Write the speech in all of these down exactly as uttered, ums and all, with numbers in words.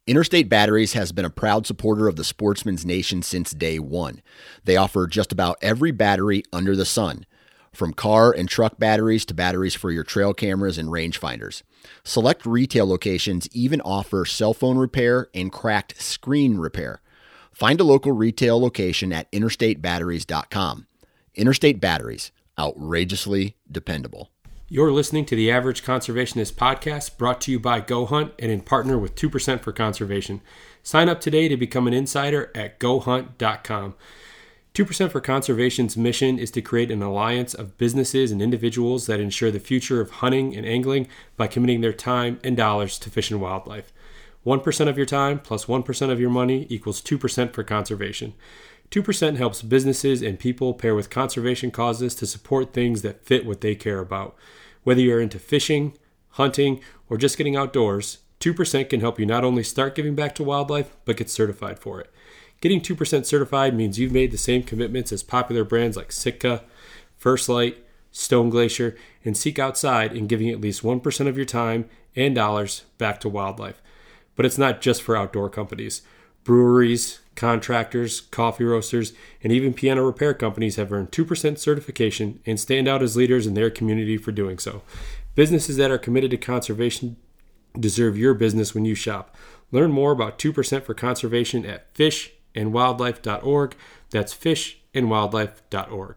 Interstate Batteries has been a proud supporter of the Sportsman's Nation since day one. They offer just about every battery under the sun, from car and truck batteries to batteries for your trail cameras and rangefinders. Select retail locations even offer cell phone repair and cracked screen repair. Find a local retail location at interstate batteries dot com. Interstate Batteries, outrageously dependable. You're listening to the Average Conservationist podcast, brought to you by Go Hunt and in partner with two percent for Conservation. Sign up today to become an insider at go hunt dot com. two percent for Conservation's mission is to create an alliance of businesses and individuals that ensure the future of hunting and angling by committing their time and dollars to fish and wildlife. one percent of your time plus one percent of your money equals two percent for conservation. two percent helps businesses and people pair with conservation causes to support things that fit what they care about. Whether you're into fishing, hunting, or just getting outdoors, two percent can help you not only start giving back to wildlife, but get certified for it. Getting two percent certified means you've made the same commitments as popular brands like Sitka, First Light, Stone Glacier, and Seek Outside in giving at least one percent of your time and dollars back to wildlife. But it's not just for outdoor companies. Breweries, contractors, coffee roasters, and even piano repair companies have earned two percent certification and stand out as leaders in their community for doing so. Businesses that are committed to conservation deserve your business when you shop. Learn more about two percent for Conservation at fish and wildlife dot org. That's fish and wildlife dot org.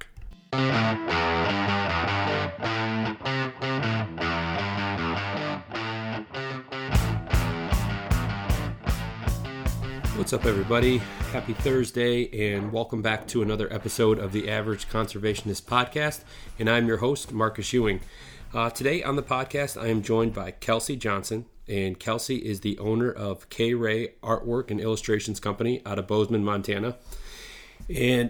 What's up, everybody? Happy Thursday, and welcome back to another episode of the Average Conservationist podcast. And I'm your host, Marcus Ewing. Uh, today on the podcast, I am joined by Kelsey Johnson, and Kelsey is the owner of K. Ray Artwork and Illustrations Company out of Bozeman, Montana. And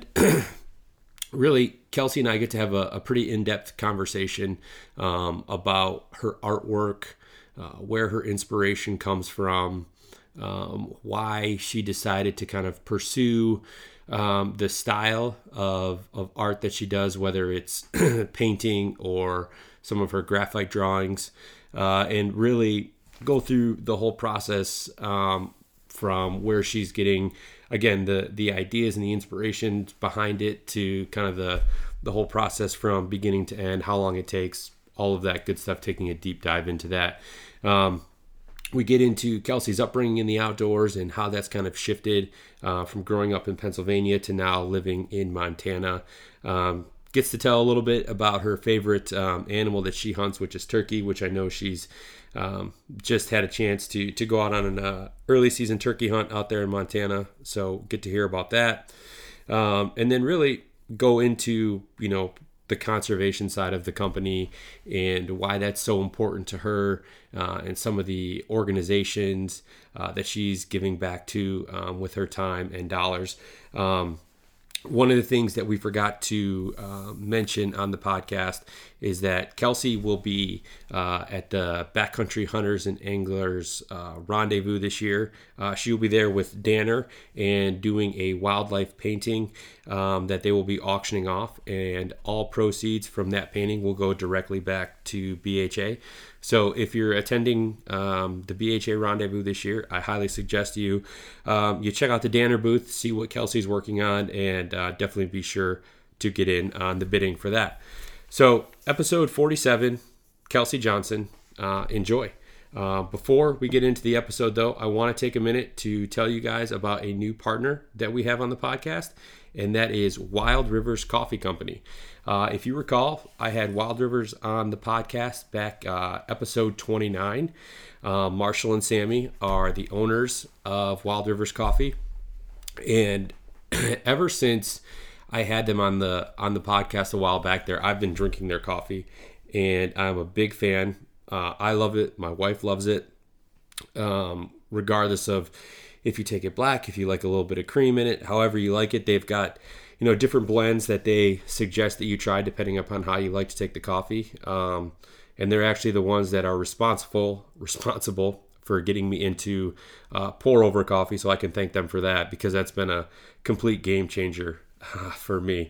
really, Kelsey and I get to have a, a pretty in-depth conversation um, about her artwork, uh, where her inspiration comes from, Um, why she decided to kind of pursue um, the style of, of art that she does, whether it's painting or some of her graphite drawings, uh, and really go through the whole process um, from where she's getting, again, the, the ideas and the inspirations behind it to kind of the, the whole process from beginning to end, how long it takes, all of that good stuff, taking a deep dive into that. Um, We get into Kelsey's upbringing in the outdoors and how that's kind of shifted uh, from growing up in Pennsylvania to now living in Montana. Um, gets to tell a little bit about her favorite um, animal that she hunts, which is turkey, which I know she's um, just had a chance to to go out on an uh, early season turkey hunt out there in Montana. So get to hear about that. Um, and then really go into, you know, the conservation side of the company and why that's so important to her, uh, and some of the organizations uh, that she's giving back to um, with her time and dollars. Um, one of the things that we forgot to uh, mention on the podcast is that Kelsey will be uh, at the Backcountry Hunters and Anglers uh, Rendezvous this year. Uh, she will be there with Danner and doing a wildlife painting um, that they will be auctioning off, and all proceeds from that painting will go directly back to B H A. So if you're attending um, the B H A Rendezvous this year, I highly suggest you um, you check out the Danner booth, see what Kelsey's working on, and uh, definitely be sure to get in on the bidding for that. So episode forty-seven, Kelsey Johnson, uh, enjoy. Uh, before we get into the episode, though, I want to take a minute to tell you guys about a new partner that we have on the podcast, and that is Wild Rivers Coffee Company. Uh, if you recall, I had Wild Rivers on the podcast back uh, episode twenty-nine. Uh, Marshall and Sammy are the owners of Wild Rivers Coffee, and ever since I had them on the on the podcast a while back there, I've been drinking their coffee, and I'm a big fan. Uh, I love it. My wife loves it. Um, regardless of if you take it black, if you like a little bit of cream in it, however you like it, they've got, you know, different blends that they suggest that you try depending upon how you like to take the coffee. Um, and they're actually the ones that are responsible responsible for getting me into uh, pour over coffee. So I can thank them for that, because that's been a complete game changer uh, for me.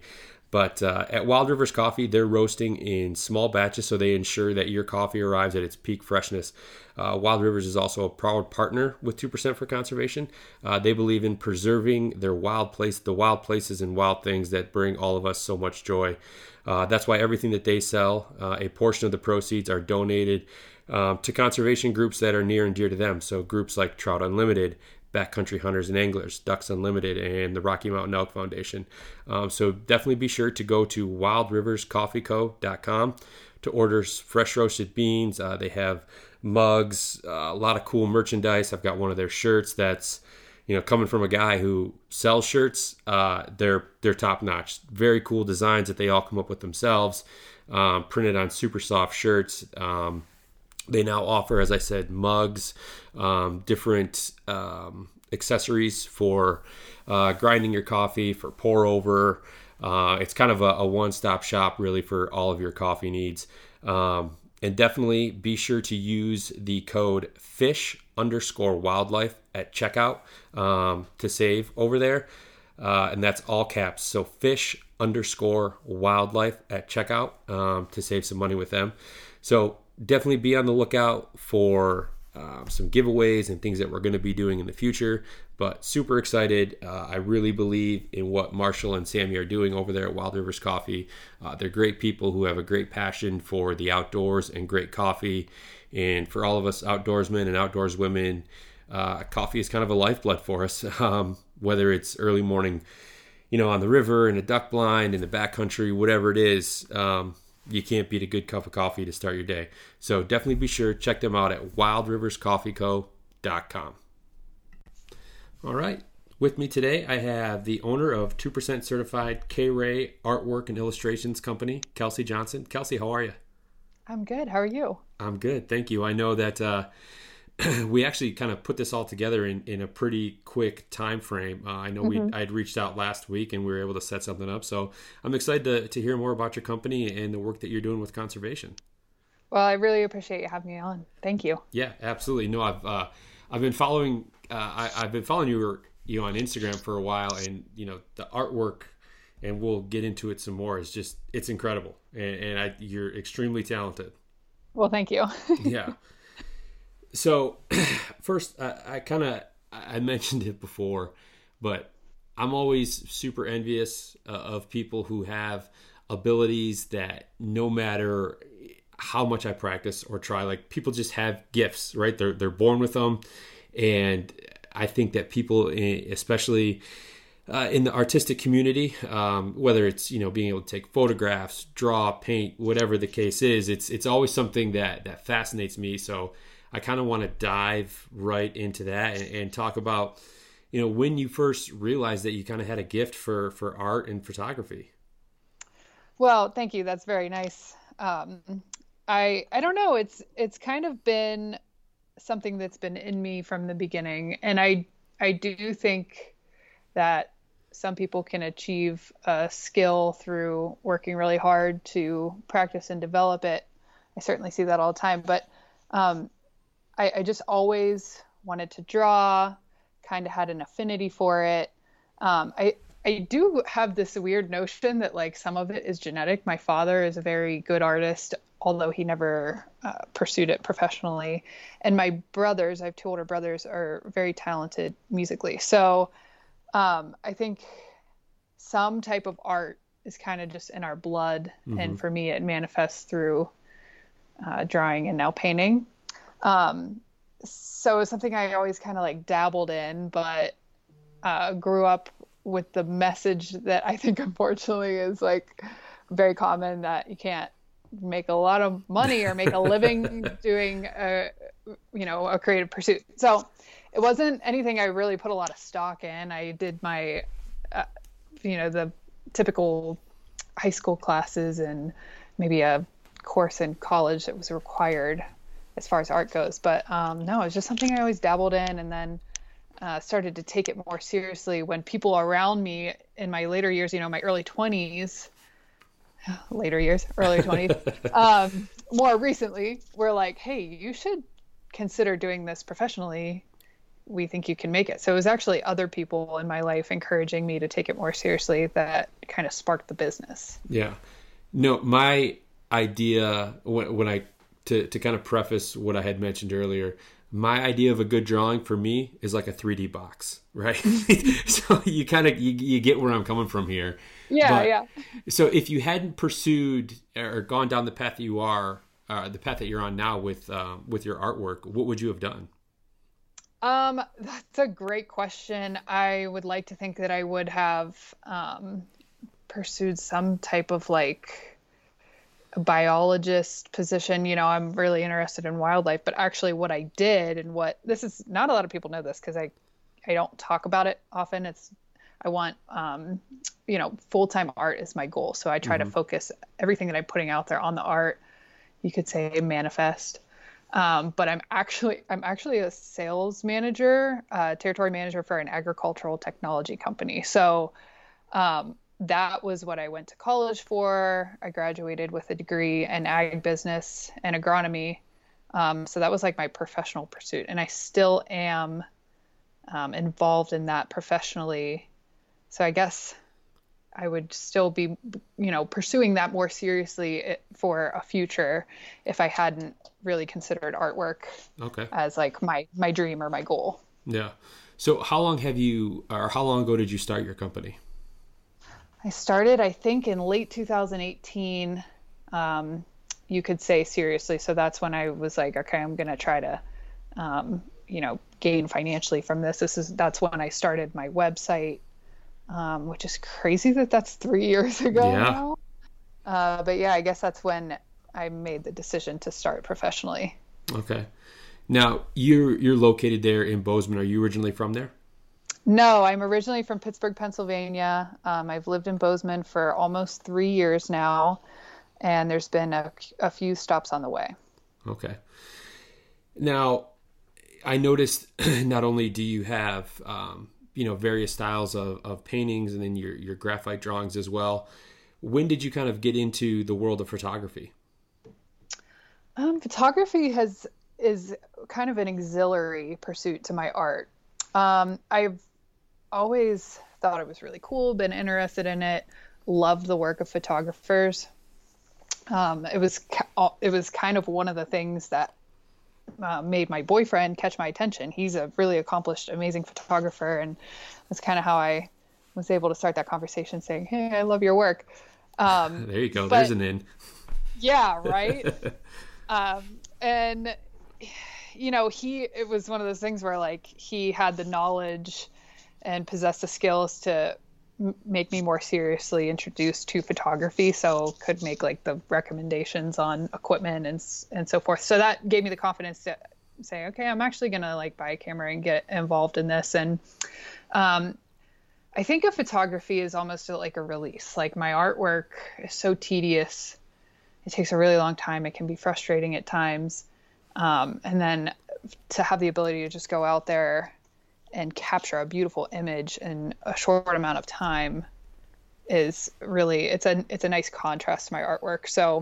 But uh, at Wild Rivers Coffee, they're roasting in small batches, so they ensure that your coffee arrives at its peak freshness. Uh, Wild Rivers is also a proud partner with two percent for Conservation. Uh, they believe in preserving their wild place, the wild places and wild things that bring all of us so much joy. Uh, that's why everything that they sell, uh, a portion of the proceeds are donated um, to conservation groups that are near and dear to them. So groups like Trout Unlimited, Backcountry Hunters and Anglers, Ducks Unlimited, and the Rocky Mountain Elk Foundation. Um, so definitely be sure to go to wild rivers coffee co dot com to order fresh roasted beans. Uh, they have mugs, uh, a lot of cool merchandise. I've got one of their shirts that's, you know, coming from a guy who sells shirts. Uh, they're they're top notch. Very cool designs that they all come up with themselves, um, printed on super soft shirts. Um, They now offer, as I said, mugs, um, different um, accessories for uh, grinding your coffee, for pour over. Uh, it's kind of a, a one-stop shop, really, for all of your coffee needs. Um, and definitely be sure to use the code fish underscore wildlife at checkout um, to save over there. Uh, and that's all caps. So fish underscore wildlife at checkout um, to save some money with them. So definitely be on the lookout for uh, some giveaways and things that we're going to be doing in the future. But super excited. Uh, I really believe in what Marshall and Sammy are doing over there at Wild Rivers Coffee. Uh, they're great people who have a great passion for the outdoors and great coffee. And for all of us outdoorsmen and outdoors women, uh, coffee is kind of a lifeblood for us. Um, whether it's early morning, you know, on the river, in a duck blind, in the backcountry, whatever it is, um, you can't beat a good cup of coffee to start your day. So definitely be sure to check them out at wild rivers coffee co dot com. All right. With me today, I have the owner of two percent Certified K-Ray Artwork and Illustrations Company, Kelsey Johnson. Kelsey, how are you? I'm good. How are you? I'm good. Thank you. I know that uh, we actually kind of put this all together in, in a pretty quick time frame. Uh, I know mm-hmm. we I had reached out last week and we were able to set something up. So I'm excited to, to hear more about your company and the work that you're doing with conservation. Well, I really appreciate you having me on. Thank you. Yeah, absolutely. No, I've uh, I've been following uh, I, I've been following you you know on Instagram for a while, and you know the artwork, and we'll get into it some more. Is just it's incredible, and, and I, you're extremely talented. Well, thank you. Yeah. So first, I, I kind of, I mentioned it before, but I'm always super envious uh, of people who have abilities that no matter how much I practice or try, like people just have gifts, right? They're, they're born with them. And I think that people, especially uh, in the artistic community, um, whether it's, you know, being able to take photographs, draw, paint, whatever the case is, it's, it's always something that, that fascinates me. So I kind of want to dive right into that and, and talk about, you know, when you first realized that you kind of had a gift for, for art and photography. Well, thank you. That's very nice. Um, I, I don't know. It's, it's kind of been something that's been in me from the beginning. And I, I do think that some people can achieve a skill through working really hard to practice and develop it. I certainly see that all the time, but, um, I, I just always wanted to draw, kind of had an affinity for it. Um, I, I do have this weird notion that like some of it is genetic. My father is a very good artist, although he never uh, pursued it professionally. And my brothers, I have two older brothers, are very talented musically. So um, I think some type of art is kind of just in our blood. Mm-hmm. And for me, it manifests through uh, drawing and now painting. Um, so it's something I always kind of like dabbled in, but, uh, grew up with the message that I think unfortunately is like very common, that you can't make a lot of money or make a living doing a, you know, a creative pursuit. So it wasn't anything I really put a lot of stock in. I did my, uh, you know, the typical high school classes and maybe a course in college that was required as far as art goes. But um, no, it was just something I always dabbled in, and then uh, started to take it more seriously when people around me in my later years, you know, my early twenties, later years, early twenties, um, more recently, were like, hey, you should consider doing this professionally. we think you can make it. So it was actually other people in my life encouraging me to take it more seriously that kind of sparked the business. Yeah. No, my idea when, when I, to, to kind of preface what I had mentioned earlier, my idea of a good drawing for me is like a three D box, right? So you kind of, you, you get where I'm coming from here. Yeah. But, yeah. So if you hadn't pursued or gone down the path that you are, uh, the path that you're on now with, um, with your artwork, what would you have done? Um, that's a great question. I would like to think that I would have, um, pursued some type of like a biologist position. You know, I'm really interested in wildlife, but actually what I did and what this is, not a lot of people know this because I, I don't talk about it often. It's, I want, um, you know, full-time art is my goal. So I try mm-hmm. to focus everything that I'm putting out there on the art. You could say manifest. Um, but I'm actually, I'm actually a sales manager, uh, territory manager for an agricultural technology company. So, um, that was what I went to college for. I graduated with a degree in ag business and agronomy. Um, so that was like my professional pursuit. And I still am um, involved in that professionally. So I guess I would still be, you know, pursuing that more seriously for a future if I hadn't really considered artwork okay. as like my, my dream or my goal. Yeah. So how long have you, or how long ago did you start your company? I started, I think, in late two thousand eighteen, um, you could say seriously. So that's when I was like, okay, I'm going to try to, um, you know, gain financially from this. This is, that's when I started my website, um, which is crazy that that's three years ago yeah. now. Uh, but yeah, I guess that's when I made the decision to start professionally. Okay. Now you're, you're located there in Bozeman. Are you originally from there? No, I'm originally from Pittsburgh, Pennsylvania. Um, I've lived in Bozeman for almost three years now, and there's been a, a few stops on the way. Okay. Now, I noticed not only do you have, um, you know, various styles of, of paintings and then your, your graphite drawings as well. When did you kind of get into the world of photography? Um, photography has is kind of an auxiliary pursuit to my art. Um, I've always thought it was really cool, been interested in it, loved the work of photographers. Um, it was it was kind of one of the things that uh, made my boyfriend catch my attention. He's a really accomplished, amazing photographer, and that's kind of how I was able to start that conversation, saying, "Hey, I love your work." Um, there you go. But, there's an in. Yeah, right. um, and you know, he it was one of those things where like he had the knowledge and possessed the skills to m- make me more seriously introduced to photography, so could make like the recommendations on equipment and and so forth. So that gave me the confidence to say, okay, I'm actually gonna like buy a camera and get involved in this. And um, I think of photography as almost like a release. Like my artwork is so tedious; it takes a really long time. It can be frustrating at times, um, and then to have the ability to just go out there and capture a beautiful image in a short amount of time is really, it's a, it's a nice contrast to my artwork. So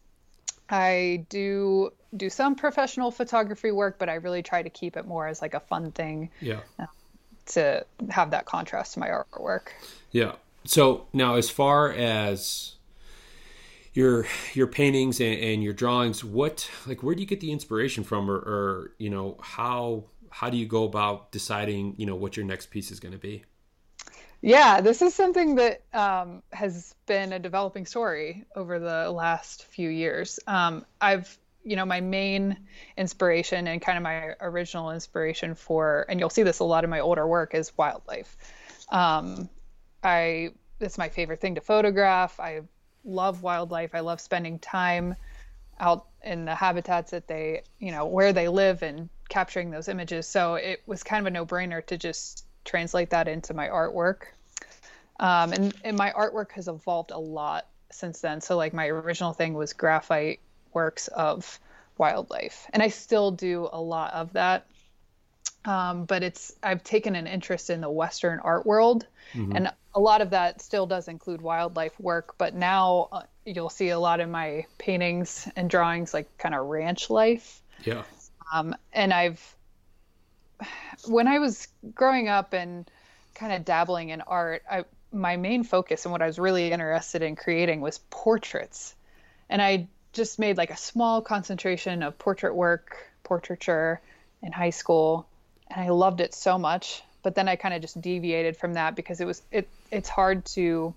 I do do some professional photography work, but I really try to keep it more as like a fun thing. Yeah. Uh, to have that contrast to my artwork. Yeah. So now as far as your, your paintings and, and your drawings, what, like, where do you get the inspiration from, or, or, you know, how, how do you go about deciding, you know, what your next piece is going to be? Yeah, this is something that um, has been a developing story over the last few years. Um, I've, you know, my main inspiration and kind of my original inspiration for, and you'll see this a lot in my older work, is wildlife. Um, I, it's my favorite thing to photograph. I love wildlife. I love spending time out in the habitats that they, you know, where they live and capturing those images. So it was kind of a no-brainer to just translate that into my artwork. Um, and, and my artwork has evolved a lot since then. So like my original thing was graphite works of wildlife, and I still do a lot of that. Um, but it's, I've taken an interest in the Western art world, mm-hmm. and a lot of that still does include wildlife work, but now uh, you'll see a lot in my paintings and drawings, like kind of ranch life. Yeah. Um, and I've, when I was growing up and kind of dabbling in art, I, my main focus and what I was really interested in creating was portraits. And I just made like a small concentration of portrait work, portraiture in high school. And I loved it so much. But then I kind of just deviated from that because it was, it, it's hard to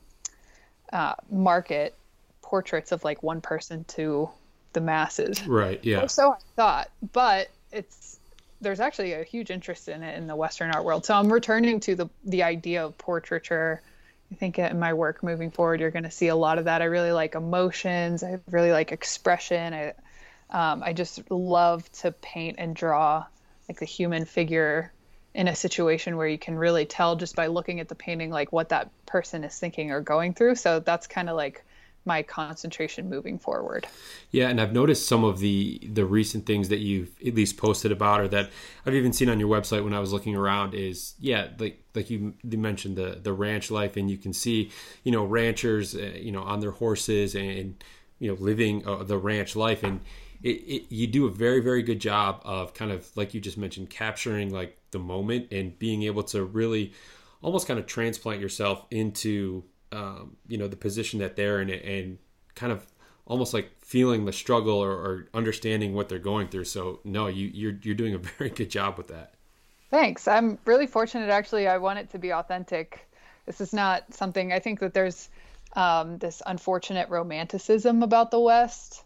uh, market portraits of like one person to the masses. Right. Yeah. So I thought, but it's, there's actually a huge interest in it in the Western art world. So I'm returning to the, the idea of portraiture. I think in my work moving forward, you're going to see a lot of that. I really like emotions. I really like expression. I, um, I just love to paint and draw like the human figure in a situation where you can really tell just by looking at the painting, like what that person is thinking or going through. So that's kind of like my concentration moving forward. Yeah, and I've noticed some of the the recent things that you've at least posted about, or that I've even seen on your website when I was looking around, is yeah, like like you, you mentioned the the ranch life, and you can see, you know, ranchers, uh, you know, on their horses and, you know, living uh, the ranch life, and it, it you do a very very good job of kind of, like you just mentioned, capturing like the moment and being able to really almost kind of transplant yourself into Um, you know, the position that they're in, and kind of almost like feeling the struggle, or, or understanding what they're going through. So no, you, you're, you're doing a very good job with that. Thanks. I'm really fortunate. Actually, I want it to be authentic. This is not something, I think that there's um, this unfortunate romanticism about the West.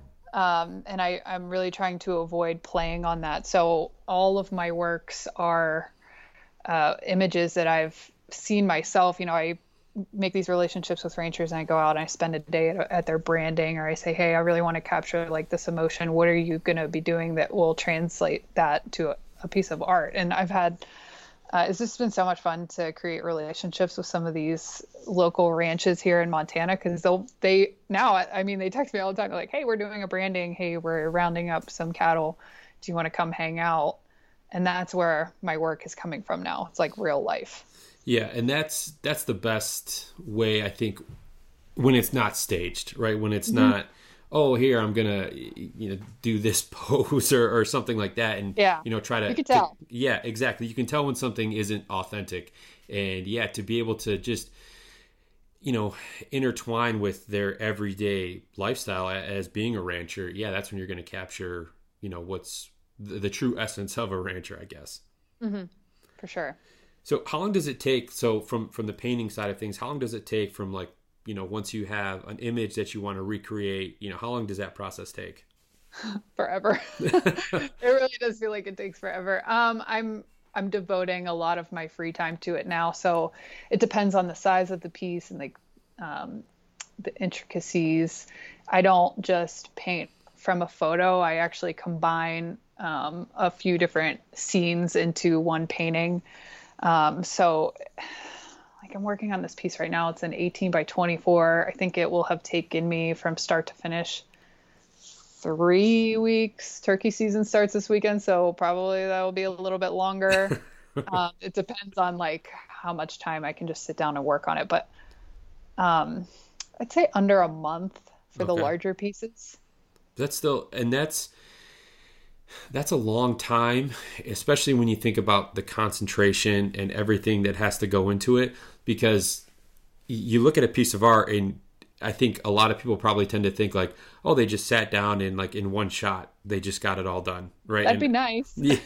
Um, and I, I'm really trying to avoid playing on that. So all of my works are uh, images that I've seen myself. You know, I make these relationships with ranchers, and I go out and I spend a day at, at their branding, or I say, hey, I really want to capture like this emotion. What are you going to be doing that will translate that to a, a piece of art? And I've had, uh, it's just been so much fun to create relationships with some of these local ranches here in Montana. Cause they'll, they now, I mean, they text me all the time. They're like, hey, we're doing a branding. Hey, we're rounding up some cattle. Do you want to come hang out? And that's where my work is coming from now. It's like real life. Yeah, and that's that's the best way, I think, when it's not staged, right? When it's mm-hmm. not, oh, here I'm gonna, you know, do this pose or, or something like that, and yeah, you know, try to, you can tell. To, yeah, exactly. You can tell when something isn't authentic, and yeah, to be able to just, you know, intertwine with their everyday lifestyle as being a rancher. Yeah, that's when you're going to capture, you know, what's the, the true essence of a rancher, I guess. Mm-hmm. For sure. So how long does it take, so from, from the painting side of things, how long does it take from like, you know, once you have an image that you want to recreate, you know, how long does that process take? Forever. It really does feel like it takes forever. Um, I'm, I'm devoting a lot of my free time to it now. So it depends on the size of the piece and like, um, the intricacies. I don't just paint from a photo. I actually combine, um, a few different scenes into one painting. Um, so like I'm working on this piece right now. It's an eighteen by twenty-four. I think it will have taken me from start to finish three weeks. Turkey season starts this weekend, so probably that will be a little bit longer. um, it depends on like how much time I can just sit down and work on it. But, um, I'd say under a month for okay. the larger pieces. That's still, and that's, That's a long time, especially when you think about the concentration and everything that has to go into it, because you look at a piece of art and I think a lot of people probably tend to think like, oh, they just sat down and like in one shot, they just got it all done. Right. That'd and, be nice. Yeah.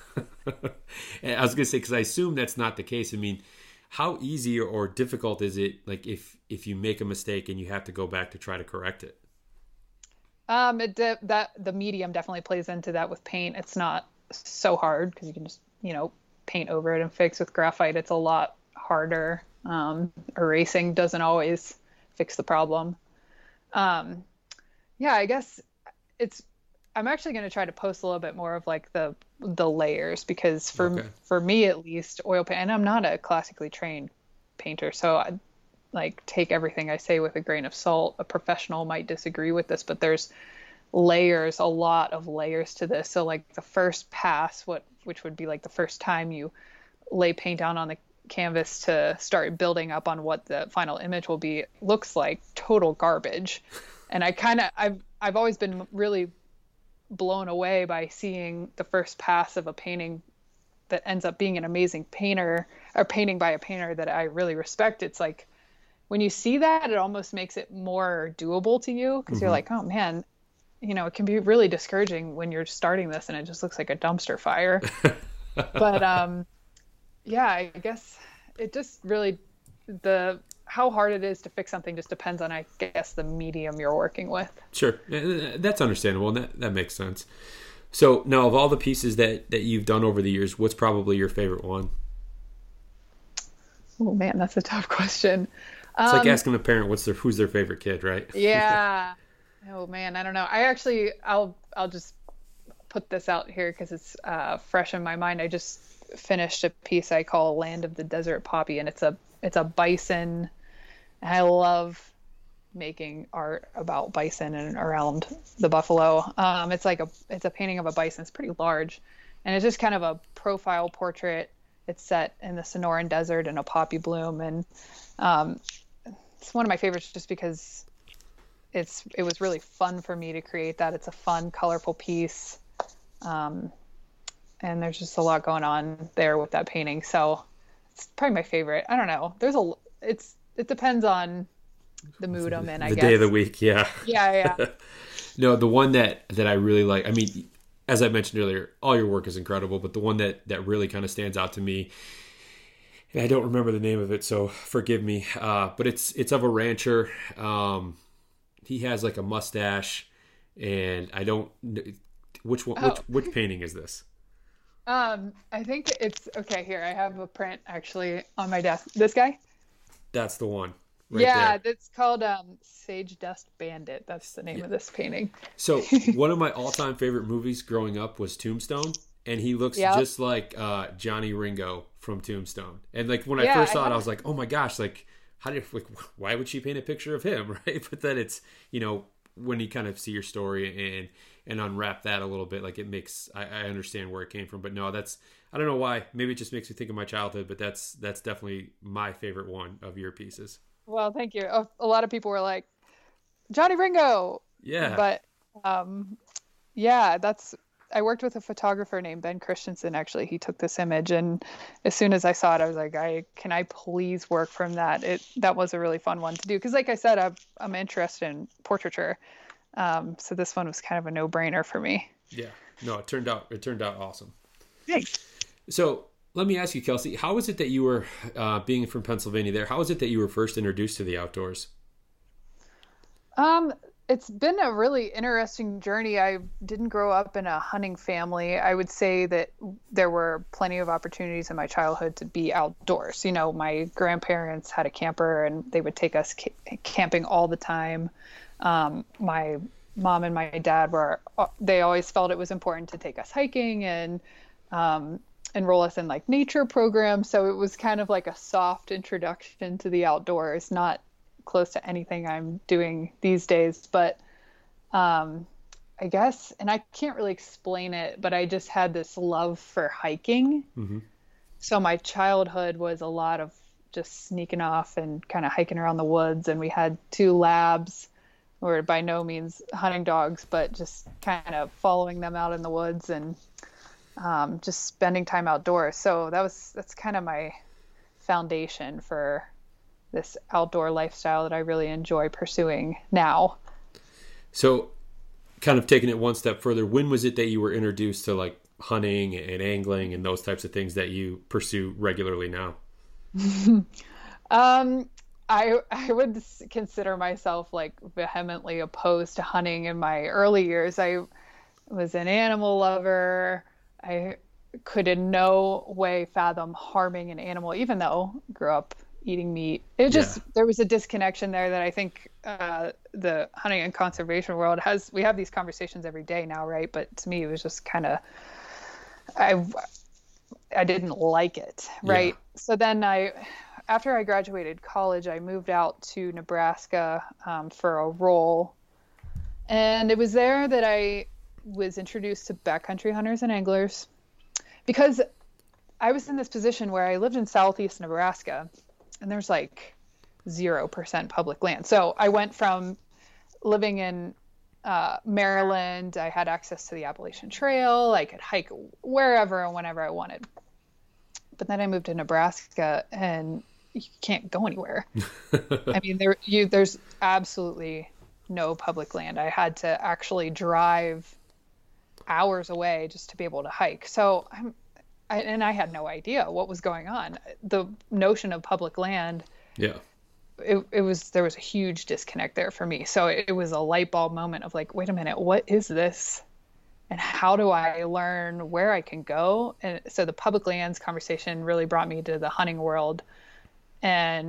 And I was going to say, because I assume that's not the case. I mean, how easy or difficult is it, like if, if you make a mistake and you have to go back to try to correct it? Um, it de- that the medium definitely plays into that with paint. It's not so hard because you can just, you know, paint over it and fix. With graphite, it's a lot harder. Um, erasing doesn't always fix the problem. Um, yeah, I guess it's, I'm actually going to try to post a little bit more of like the, the layers, because for, okay. for me at least, oil paint, and I'm not a classically trained painter, so I, like take everything I say with a grain of salt. A professional might disagree with this, but there's layers, a lot of layers to this. So like the first pass, what, which would be like the first time you lay paint down on the canvas to start building up on what the final image will be, looks like total garbage. And I kind of, I've, I've always been really blown away by seeing the first pass of a painting that ends up being an amazing painter or painting by a painter that I really respect, it's like when you see that, it almost makes it more doable to you because mm-hmm. you're like, oh man, you know, it can be really discouraging when you're starting this and it just looks like a dumpster fire. But um, yeah, I guess it just really, the how hard it is to fix something just depends on, I guess, the medium you're working with. Sure. That's understandable. And that, that makes sense. So now of all the pieces that, that you've done over the years, what's probably your favorite one? Oh man, that's a tough question. It's um, like asking a parent what's their who's their favorite kid, right? Yeah. Oh man, I don't know. I actually, I'll I'll just put this out here because it's uh, fresh in my mind. I just finished a piece I call "Land of the Desert Poppy," and it's a it's a bison. And I love making art about bison and around the buffalo. Um, it's like a it's a painting of a bison. It's pretty large, and it's just kind of a profile portrait. It's set in the Sonoran Desert in a poppy bloom, and um, it's one of my favorites just because it's it was really fun for me to create that. It's a fun, colorful piece, um, and there's just a lot going on there with that painting. So it's probably my favorite. I don't know. There's a it's it depends on the mood I'm in, I the guess. The day of the week, yeah. Yeah, yeah. No, the one that, that I really like, I mean, as I mentioned earlier, all your work is incredible, but the one that, that really kind of stands out to me, and I don't remember the name of it, so forgive me, uh, but it's it's of a rancher. Um, he has like a mustache, and I don't, which one, Oh. which, which painting is this? Um, I think it's, okay, here, I have a print actually on my desk. This guy? That's the one. Right yeah, there. that's called um, Sage Dust Bandit. That's the name yeah. of this painting. So one of my all-time favorite movies growing up was Tombstone, and he looks yep. just like uh, Johnny Ringo from Tombstone. And like when I yeah, first saw I it, I was like, oh my gosh, like how did like why would she paint a picture of him, right? But then it's, you know, when you kind of see your story and and unwrap that a little bit, like it makes I, I understand where it came from. But no, that's I don't know why. Maybe it just makes me think of my childhood, but that's that's definitely my favorite one of your pieces. Well, thank you. A, a lot of people were like, Johnny Ringo. Yeah. But um, yeah, that's, I worked with a photographer named Ben Christensen. Actually, he took this image, and as soon as I saw it, I was like, I, can I please work from that? It, that was a really fun one to do. Cause like I said, I'm, I'm interested in portraiture. Um, so this one was kind of a no brainer for me. Yeah, no, it turned out, it turned out awesome. Thanks. So, let me ask you, Kelsey, how is it that you were, uh, being from Pennsylvania there, how is it that you were first introduced to the outdoors? Um, it's been a really interesting journey. I didn't grow up in a hunting family. I would say that there were plenty of opportunities in my childhood to be outdoors. You know, my grandparents had a camper and they would take us ca- camping all the time. Um, my mom and my dad were, they always felt it was important to take us hiking and, um, enroll us in like nature programs. So it was kind of like a soft introduction to the outdoors, not close to anything I'm doing these days, but um, I guess, and I can't really explain it, but I just had this love for hiking. Mm-hmm. So my childhood was a lot of just sneaking off and kind of hiking around the woods. And we had two labs, or by no means hunting dogs, but just kind of following them out in the woods and Um, just spending time outdoors. So that was, that's kind of my foundation for this outdoor lifestyle that I really enjoy pursuing now. So kind of taking it one step further, when was it that you were introduced to like hunting and angling and those types of things that you pursue regularly now? um, I, I would consider myself like vehemently opposed to hunting in my early years. I was an animal lover. I could in no way fathom harming an animal, even though I grew up eating meat. It just, yeah. there was a disconnection there that I think uh, the hunting and conservation world has. We have these conversations every day now, right? But to me, it was just kind of, I, I didn't like it, right? Yeah. So then I, after I graduated college, I moved out to Nebraska um, for a role. And it was there that I was introduced to backcountry hunters and anglers, because I was in this position where I lived in southeast Nebraska and there's like zero percent public land. So I went from living in uh, Maryland, I had access to the Appalachian Trail, I could hike wherever and whenever I wanted. but then I moved to Nebraska and you can't go anywhere. I mean, there you there's absolutely no public land. I had to actually drive hours away just to be able to hike. So I'm, I, and I had no idea what was going on. The notion of public land, yeah, it, it was, there was a huge disconnect there for me. So it, it was a light bulb moment of like, wait a minute, what is this? And how do I learn where I can go? And so the public lands conversation really brought me to the hunting world. And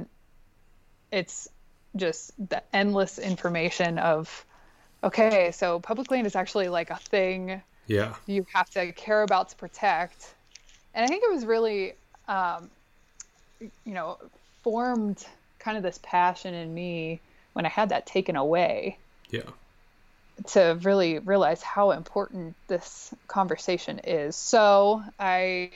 it's just the endless information of, okay, so public land is actually like a thing yeah you have to care about to protect. And I think it was really, um, you know, formed kind of this passion in me when I had that taken away. Yeah. To really realize how important this conversation is. So I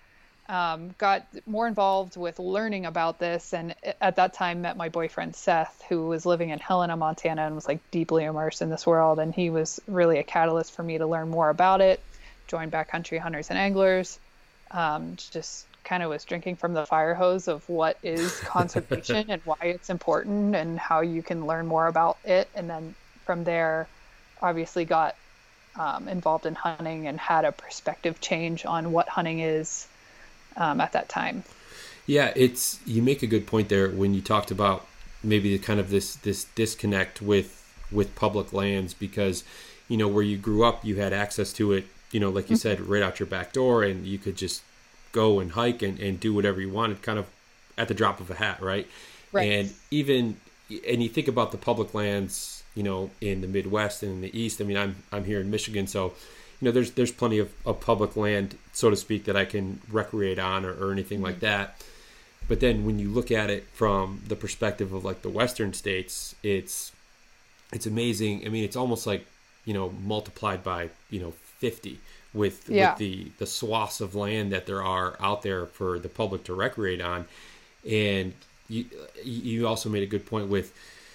um, got more involved with learning about this, and at that time met my boyfriend Seth, who was living in Helena, Montana, and was like deeply immersed in this world. And he was really a catalyst for me to learn more about it. Joined Backcountry Hunters and Anglers. Um, just kind of was drinking from the fire hose of what is conservation and why it's important and how you can learn more about it. And then from there, obviously got um, involved in hunting and had a perspective change on what hunting is um, at that time. Yeah, it's, you make a good point there when you talked about maybe the kind of this this disconnect with with public lands, because you know where you grew up, you had access to it, you know, like you mm-hmm. said, right out your back door, and you could just go and hike and, and do whatever you wanted, kind of at the drop of a hat, right? Right. And even and you think about the public lands, you know, in the Midwest and in the East. I mean, I'm I'm here in Michigan, so you know, there's there's plenty of, of public land, so to speak, that I can recreate on or, or anything mm-hmm. like that. But then when you look at it from the perspective of like the Western states, it's it's amazing. I mean, it's almost like, you know, multiplied by, you know, fifty with, yeah. with the, the swaths of land that there are out there for the public to recreate on. And you you also made a good point with,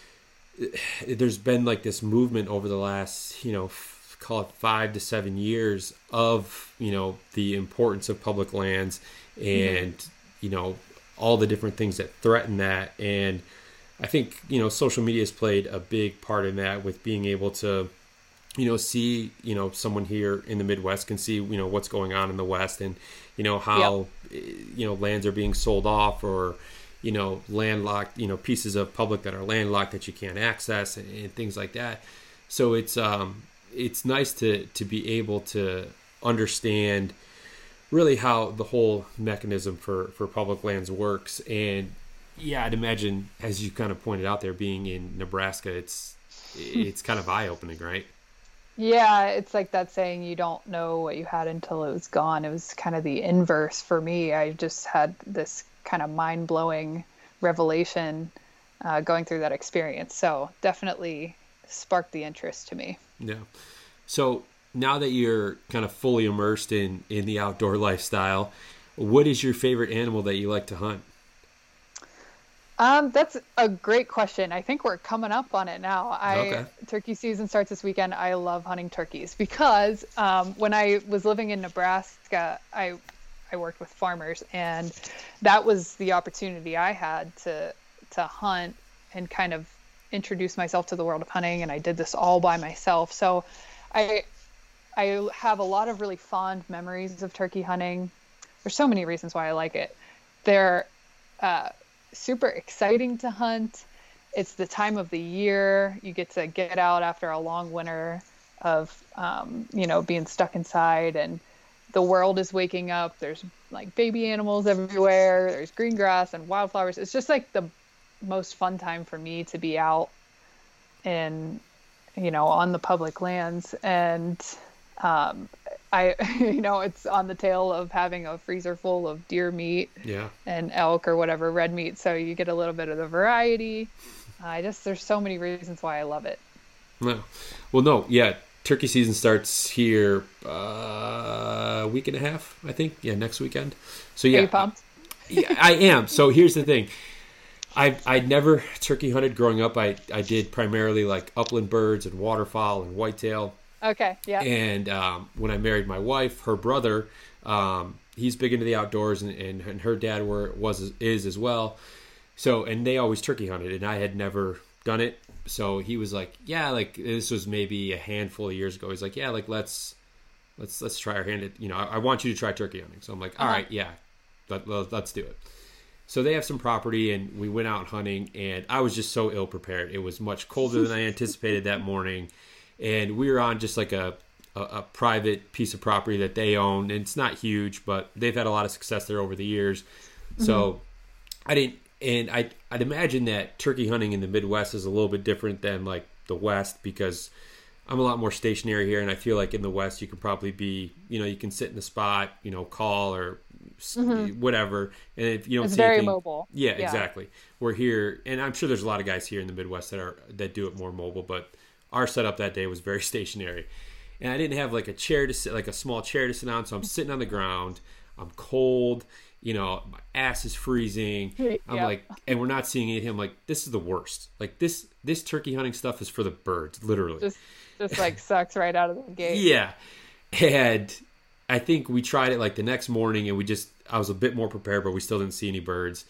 there's been like this movement over the last, you know, call it five to seven years of, you know, the importance of public lands and, mm-hmm. you know, all the different things that threaten that. And I think, you know, social media has played a big part in that, with being able to, you know, see, you know, someone here in the Midwest can see, you know, what's going on in the West, and, you know, how, yep. you know, lands are being sold off, or, you know, landlocked, you know, pieces of public that are landlocked that you can't access, and, and things like that. So it's, um, it's nice to, to be able to understand really how the whole mechanism for, for public lands works. And yeah, I'd imagine, as you kind of pointed out there, being in Nebraska, it's, it's kind of eye opening, right? Yeah. It's like that saying, you don't know what you had until it was gone. It was kind of the inverse for me. I just had this kind of mind blowing revelation uh, going through that experience. So definitely sparked the interest to me. Yeah. So now that you're kind of fully immersed in, in the outdoor lifestyle, what is your favorite animal that you like to hunt? Um, that's a great question. I think we're coming up on it now. I, okay. Turkey season starts this weekend. I love hunting turkeys because um, when I was living in Nebraska, I I worked with farmers, and that was the opportunity I had to to hunt and kind of introduce myself to the world of hunting. And I did this all by myself. So I I have a lot of really fond memories of turkey hunting. There's so many reasons why I like it. They're uh, super exciting to hunt. It's the time of the year. You get to get out after a long winter of, um, you know, being stuck inside, and the world is waking up. There's like baby animals everywhere. There's green grass and wildflowers. It's just like the most fun time for me to be out and, you know, on the public lands. And um, I, you know, it's on the tail of having a freezer full of deer meat yeah. and elk or whatever, red meat. So you get a little bit of the variety. I just, there's so many reasons why I love it. No. Well, no. Yeah. Turkey season starts here uh, a week and a half, I think. Yeah. Next weekend. So yeah. Are you pumped? yeah, I am. So here's the thing. I I'd never turkey hunted growing up. I, I did primarily like upland birds and waterfowl and whitetail. Okay, yeah. And um, when I married my wife, her brother, um, he's big into the outdoors, and, and, and her dad were was is as well. So, and they always turkey hunted, and I had never done it. So he was like, yeah, like this was maybe a handful of years ago. He's like, yeah, like let's let's let's try our hand at, you know, I, I want you to try turkey hunting. So I'm like, all uh-huh. right, yeah, let, let, let's do it. So they have some property, and we went out hunting, and I was just so ill prepared. It was much colder than I anticipated that morning, and we were on just like a, a a private piece of property that they own, and it's not huge, but they've had a lot of success there over the years. So mm-hmm. I didn't. And I, I'd imagine that turkey hunting in the Midwest is a little bit different than like the West, because I'm a lot more stationary here. And I feel like in the West, you can probably be, you know, you can sit in the spot, you know, call or mm-hmm. whatever. And if you don't it's see very anything, mobile. Yeah, yeah, exactly. We're here. And I'm sure there's a lot of guys here in the Midwest that are, that do it more mobile, but our setup that day was very stationary. And I didn't have like a chair to sit, like a small chair to sit on. So I'm sitting on the ground. I'm cold. You know, my ass is freezing. I'm yep. like, and we're not seeing anything. I'm like, this is the worst. Like this, this turkey hunting stuff is for the birds, literally. Just, just like sucks right out of the gate. Yeah. And I think we tried it like the next morning, and we just, I was a bit more prepared, but we still didn't see any birds.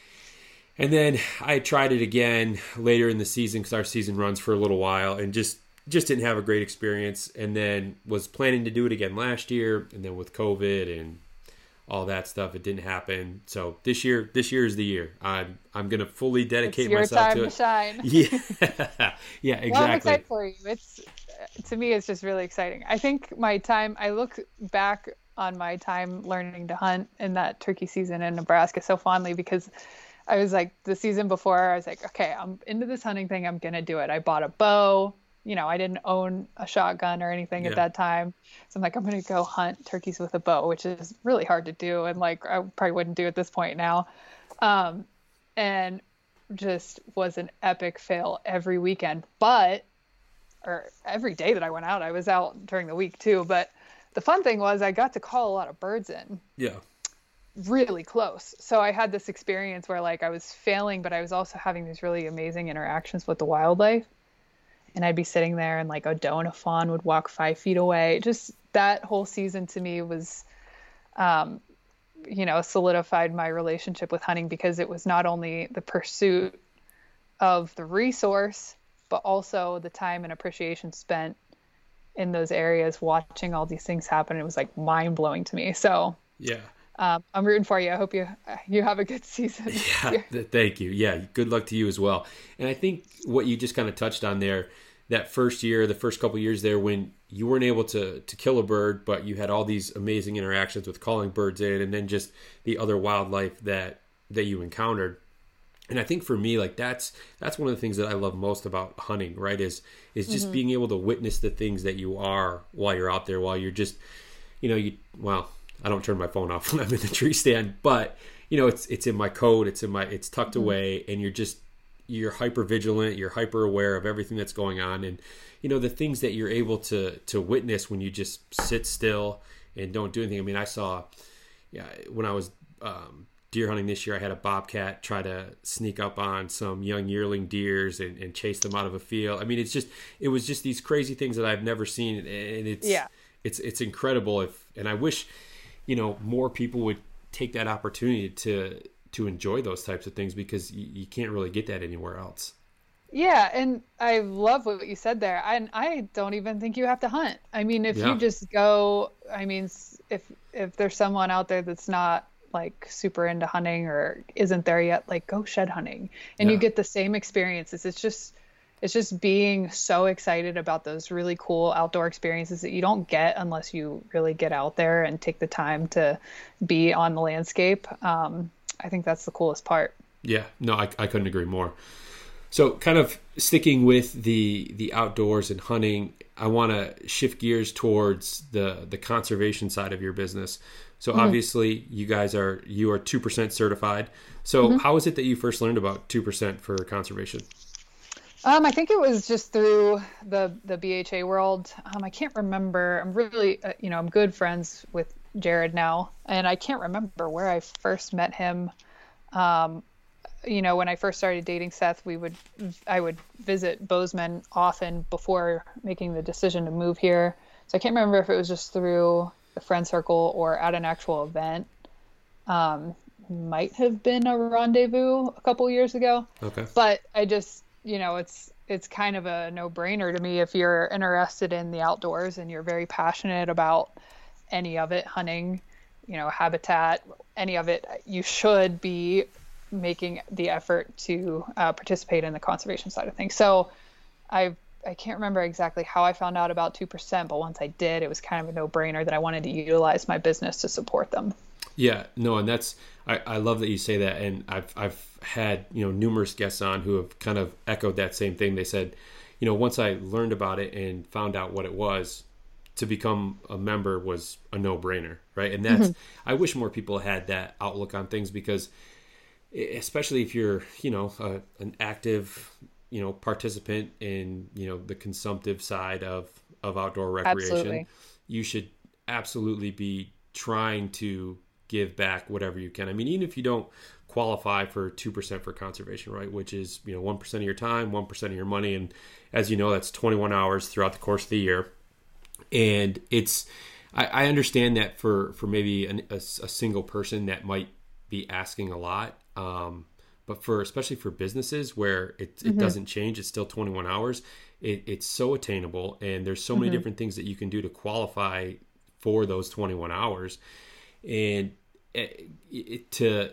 And then I tried it again later in the season, because our season runs for a little while, and just, just didn't have a great experience. And then was planning to do it again last year. And then with COVID and all that stuff, it didn't happen. So this year, this year is the year. I'm I'm gonna fully dedicate it's your myself time to to it. Shine. Yeah, yeah, exactly. Well, I'm excited for you. It's to me, it's just really exciting. I think my time. I look back on my time learning to hunt in that turkey season in Nebraska so fondly, because I was like, the season before, I was like, okay, I'm into this hunting thing. I'm gonna do it. I bought a bow. You know, I didn't own a shotgun or anything yeah. at that time. So I'm like, I'm going to go hunt turkeys with a bow, which is really hard to do. And like, I probably wouldn't do at this point now. Um, and just was an epic fail every weekend, but, or every day that I went out, I was out during the week too. But the fun thing was I got to call a lot of birds in. Yeah. Really close. So I had this experience where like I was failing, but I was also having these really amazing interactions with the wildlife. And I'd be sitting there, and like a doe and a fawn would walk five feet away. Just that whole season to me was, um, you know, solidified my relationship with hunting, because it was not only the pursuit of the resource, but also the time and appreciation spent in those areas watching all these things happen. It was like mind blowing to me. So yeah. Um, I'm rooting for you. I hope you you have a good season. Yeah, th- thank you. Yeah, good luck to you as well. And I think what you just kind of touched on there, that first year, the first couple of years there, when you weren't able to to kill a bird, but you had all these amazing interactions with calling birds in, and then just the other wildlife that that you encountered. And I think for me, like that's that's one of the things that I love most about hunting, right? Is is just mm-hmm. being able to witness the things that you are while you're out there, while you're just, you know, you well. I don't turn my phone off when I'm in the tree stand, but you know, it's, it's in my coat, it's in my, it's tucked mm-hmm. away, and you're just, you're hyper vigilant, you're hyper aware of everything that's going on. And, you know, the things that you're able to, to witness when you just sit still and don't do anything. I mean, I saw, yeah, when I was, um, deer hunting this year, I had a bobcat try to sneak up on some young yearling deers and, and chase them out of a field. I mean, it's just, it was just these crazy things that I've never seen. And it's, yeah. it's, it's incredible. If, and I wish, you know, more people would take that opportunity to to enjoy those types of things, because you, you can't really get that anywhere else. Yeah, and I love what you said there. And I, I don't even think you have to hunt. I mean, if yeah. you just go, I mean, if if there's someone out there that's not like super into hunting or isn't there yet, like go shed hunting, and yeah. you get the same experiences. It's just It's just being so excited about those really cool outdoor experiences that you don't get unless you really get out there and take the time to be on the landscape. Um, I think that's the coolest part. Yeah, no, I, I couldn't agree more. So kind of sticking with the the outdoors and hunting, I want to shift gears towards the, the conservation side of your business. So mm-hmm. obviously you guys are, you are two percent certified. So mm-hmm. how is it that you first learned about two percent for conservation? Um, I think it was just through the, the B H A world. Um, I can't remember. I'm really, uh, you know, I'm good friends with Jared now, and I can't remember where I first met him. Um, you know, when I first started dating Seth, we would, I would visit Bozeman often before making the decision to move here. So I can't remember if it was just through the friend circle or at an actual event. Um, might have been a rendezvous a couple years ago. Okay. But I just, you know, it's it's kind of a no-brainer to me if you're interested in the outdoors and you're very passionate about any of it, hunting, you know, habitat, any of it, you should be making the effort to uh, participate in the conservation side of things. So I I can't remember exactly how I found out about two percent, but once I did, it was kind of a no-brainer that I wanted to utilize my business to support them. Yeah, no, and that's, I, I love that you say that. And I've, I've had, you know, numerous guests on who have kind of echoed that same thing. They said, you know, once I learned about it and found out what it was, to become a member was a no-brainer, right? And that's, mm-hmm. I wish more people had that outlook on things, because especially if you're, you know, a, an active, you know, participant in, you know, the consumptive side of, of outdoor recreation, absolutely. You should absolutely be trying to give back whatever you can. I mean, even if you don't qualify for two percent for conservation, right? Which is, you know, one percent of your time, one percent of your money. And as you know, that's twenty-one hours throughout the course of the year. And it's, I, I understand that for, for maybe an, a, a single person that might be asking a lot. Um, but for, especially for businesses where it, mm-hmm. it doesn't change, it's still twenty-one hours. It, it's so attainable. And there's so mm-hmm. many different things that you can do to qualify for those twenty-one hours. And it, it, to,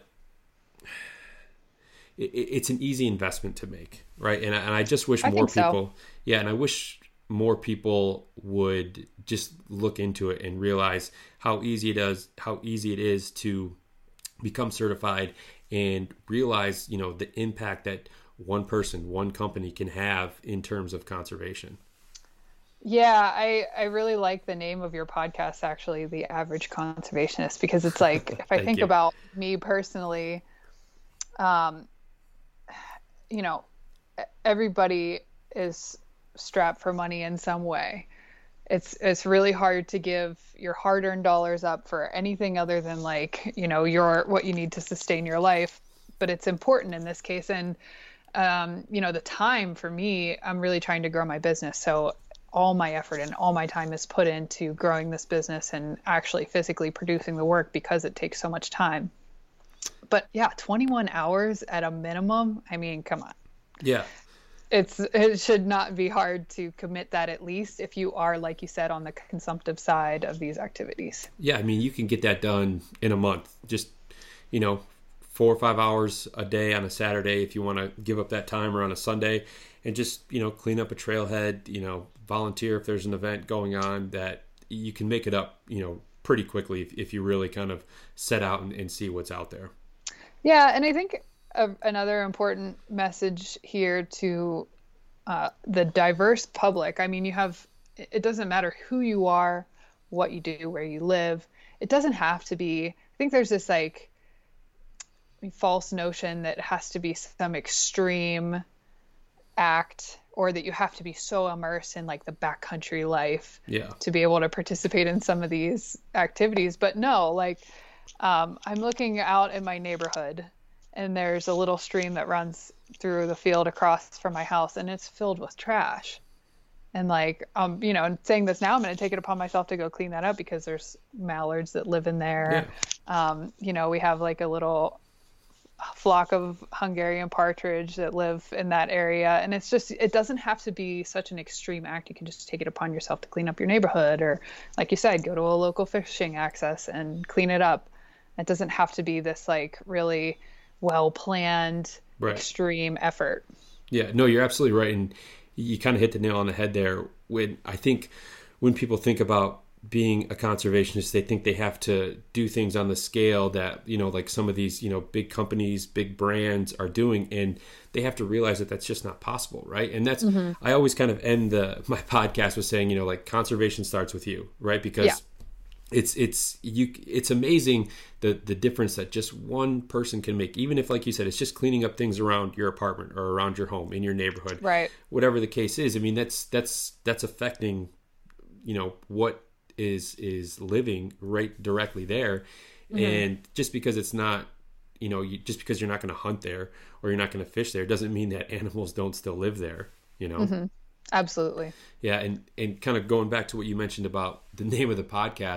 it, it's an easy investment to make. Right. And I, and I just wish I more think people, so. yeah. And I wish more people would just look into it and realize how easy it is, how easy it is to become certified, and realize, you know, the impact that one person, one company can have in terms of conservation. Yeah, I, I really like the name of your podcast, actually, The Average Conservationist, because it's like, if I think you. about me personally, um, you know, everybody is strapped for money in some way. It's it's really hard to give your hard-earned dollars up for anything other than, like, you know, your what you need to sustain your life. But it's important in this case. And, um, you know, the time for me, I'm really trying to grow my business. So all my effort and all my time is put into growing this business and actually physically producing the work, because it takes so much time. But yeah, twenty-one hours at a minimum. I mean, come on. Yeah. It's it should not be hard to commit that, at least if you are, like you said, on the consumptive side of these activities. Yeah, I mean, you can get that done in a month. Just, you know, four or five hours a day on a Saturday if you want to give up that time, or on a Sunday, and just, you know, clean up a trailhead, you know, volunteer if there's an event going on, that you can make it up, you know, pretty quickly if, if you really kind of set out and, and see what's out there. Yeah, and I think a, another important message here to uh, the diverse public. I mean, you have, it doesn't matter who you are, what you do, where you live. It doesn't have to be, I think there's this like false notion that it has to be some extreme act, or that you have to be so immersed in like the backcountry life yeah. to be able to participate in some of these activities. But no, like um, I'm looking out in my neighborhood, and there's a little stream that runs through the field across from my house, and it's filled with trash. And like, um, you know, and saying this now, I'm going to take it upon myself to go clean that up, because there's mallards that live in there. Yeah. Um, you know, we have like a little flock of Hungarian partridge that live in that area. And it's just, it doesn't have to be such an extreme act. You can just take it upon yourself to clean up your neighborhood, or like you said, go to a local fishing access and clean it up. It doesn't have to be this like really well-planned, right. extreme effort. Yeah, no, you're absolutely right. And you kind of hit the nail on the head there. When I think when people think about being a conservationist, they think they have to do things on the scale that, you know, like some of these, you know, big companies, big brands are doing. And they have to realize that that's just not possible. Right. And that's, mm-hmm. I always kind of end the, my podcast with saying, you know, like conservation starts with you, right? Because yeah. it's, it's, you, it's amazing the, the difference that just one person can make, even if, like you said, it's just cleaning up things around your apartment or around your home, in your neighborhood, right? Whatever the case is. I mean, that's, that's, that's affecting, you know, what is is living right directly there. Mm-hmm. And just because it's not, you know, you, just because you're not going to hunt there or you're not going to fish there doesn't mean that animals don't still live there, you know. Mm-hmm. Absolutely. Yeah. And and kind of going back to what you mentioned about the name of the podcast,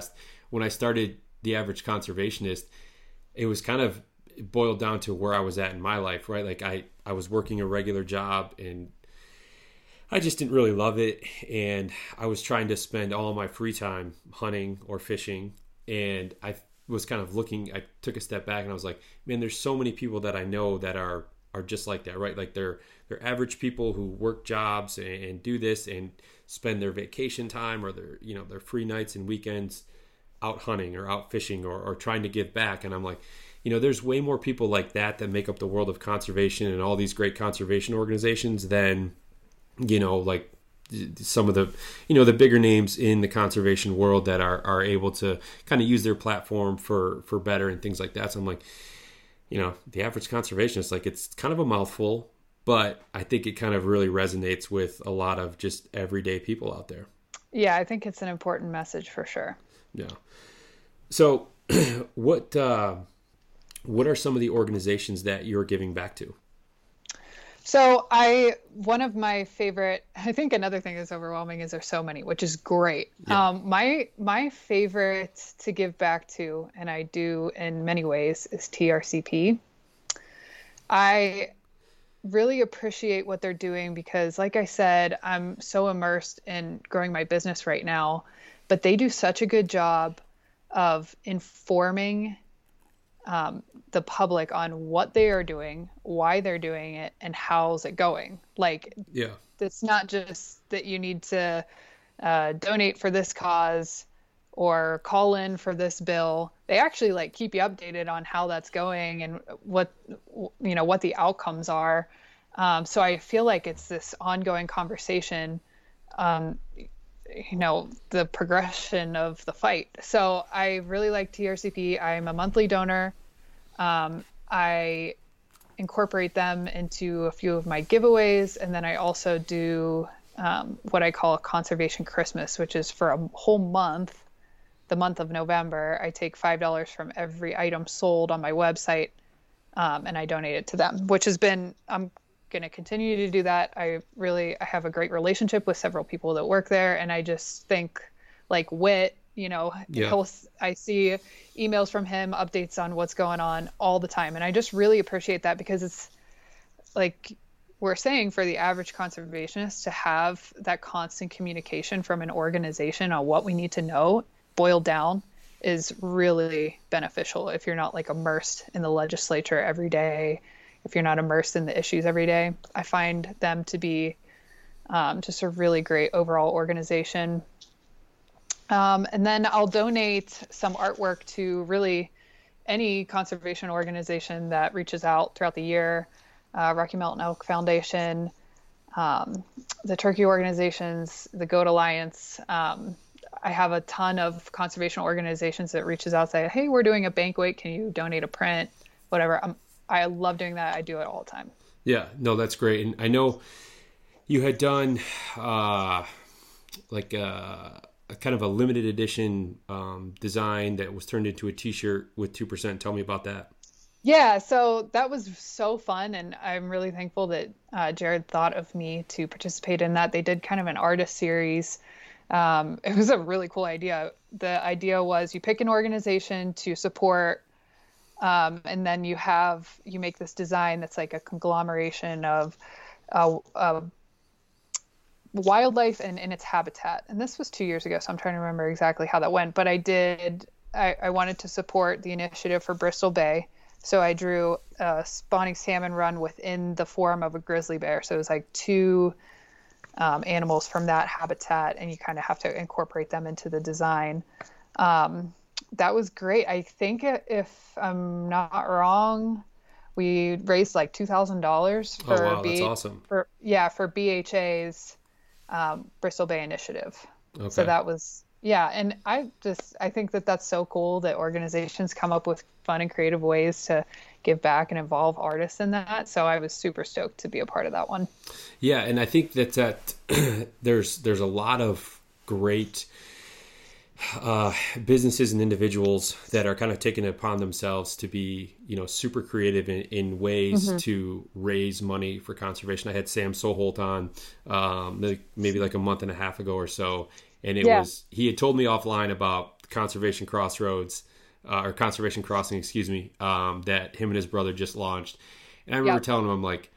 when I started The Average Conservationist, it was kind of boiled down to where I was at in my life, right? Like I, I was working a regular job and I just didn't really love it. And I was trying to spend all my free time hunting or fishing. And I was kind of looking, I took a step back and I was like, man, there's so many people that I know that are, are just like that, right? Like they're, they're average people who work jobs and, and do this and spend their vacation time or their, you know, their free nights and weekends out hunting or out fishing or, or trying to give back. And I'm like, you know, there's way more people like that that make up the world of conservation and all these great conservation organizations than, you know, like some of the, you know, the bigger names in the conservation world that are, are able to kind of use their platform for, for better and things like that. So I'm like, you know, The Average Conservationist, like it's kind of a mouthful, but I think it kind of really resonates with a lot of just everyday people out there. Yeah, I think it's an important message for sure. Yeah. So what, uh, what are some of the organizations that you're giving back to? So I, one of my favorite, I think another thing that's overwhelming is there's so many, which is great. Yeah. Um, my, my favorite to give back to, and I do in many ways, is T R C P. I really appreciate what they're doing because like I said, I'm so immersed in growing my business right now, but they do such a good job of informing um, the public on what they are doing, why they're doing it, and how's it going. Like, yeah, it's not just that you need to uh, donate for this cause or call in for this bill. They actually like keep you updated on how that's going and what, you know, what the outcomes are. Um, so I feel like it's this ongoing conversation, um, you know, the progression of the fight. So I really like T R C P. I'm a monthly donor. Um, I incorporate them into a few of my giveaways. And then I also do um, what I call a conservation Christmas, which is for a whole month, the month of November. I take five dollars from every item sold on my website um, and I donate it to them, which has been, I'm going to continue to do that. I really, I have a great relationship with several people that work there. And I just think like Whit, you know, yeah. he'll, I see emails from him, updates on what's going on all the time. And I just really appreciate that because it's like we're saying for the average conservationist to have that constant communication from an organization on what we need to know boiled down is really beneficial if you're not like immersed in the legislature every day, if you're not immersed in the issues every day. I find them to be um, just a really great overall organization. Um, and then I'll donate some artwork to really any conservation organization that reaches out throughout the year, uh, Rocky Mountain Elk Foundation, um, the turkey organizations, the Goat Alliance. Um, I have a ton of conservation organizations that reaches out, say, hey, we're doing a banquet. Can you donate a print? Whatever. I'm, I love doing that. I do it all the time. Yeah, no, that's great. And I know you had done uh, like a, a kind of a limited edition um, design that was turned into a t-shirt with two percent. Tell me about that. Yeah, so that was so fun. And I'm really thankful that uh, Jared thought of me to participate in that. They did kind of an artist series. Um, it was a really cool idea. The idea was you pick an organization to support, um, and then you have, you make this design that's like a conglomeration of uh, uh, wildlife and in its habitat. And this was two years ago, so I'm trying to remember exactly how that went. But I did, I, I wanted to support the initiative for Bristol Bay. So I drew a spawning salmon run within the form of a grizzly bear. So it was like two Um, animals from that habitat, and you kind of have to incorporate them into the design. Um, that was great. I think if I'm not wrong, we raised like two thousand dollars for, oh, wow, B- that's awesome. for yeah for B H A's um, Bristol Bay initiative. Okay. So that was yeah, and I just I think that that's so cool that organizations come up with fun and creative ways to give back and involve artists in that. So I was super stoked to be a part of that one. Yeah, and I think that that there's there's a lot of great uh, businesses and individuals that are kind of taking it upon themselves to be, you know, super creative in, in ways mm-hmm. to raise money for conservation. I had Sam Soholt on um, maybe like a month and a half ago or so, and it yeah. was he had told me offline about Conservation Crossroads uh, or Conservation Crossing, excuse me, um, that him and his brother just launched. And I remember yep. telling him, I'm like,